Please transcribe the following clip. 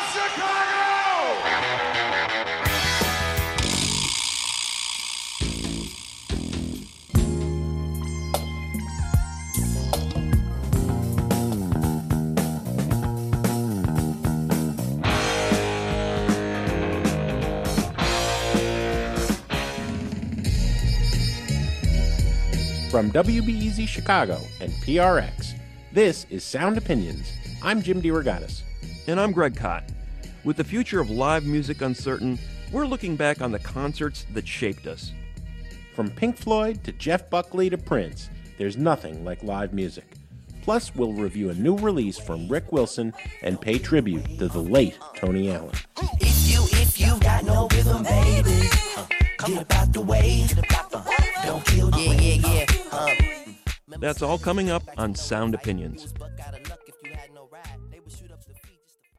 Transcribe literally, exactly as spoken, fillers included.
From W B E Z Chicago and P R X, this is Sound Opinions. I'm Jim DeRogatis. And I'm Greg Kot. With the future of live music uncertain, we're looking back on the concerts that shaped us. From Pink Floyd to Jeff Buckley to Prince, there's nothing like live music. Plus, we'll review a new release from Rick Wilson and pay tribute to the late Tony Allen. If you, if you got no rhythm, baby, uh, get about the way, uh, don't kill, yeah, yeah, yeah. Uh, That's all coming up on Sound Opinions.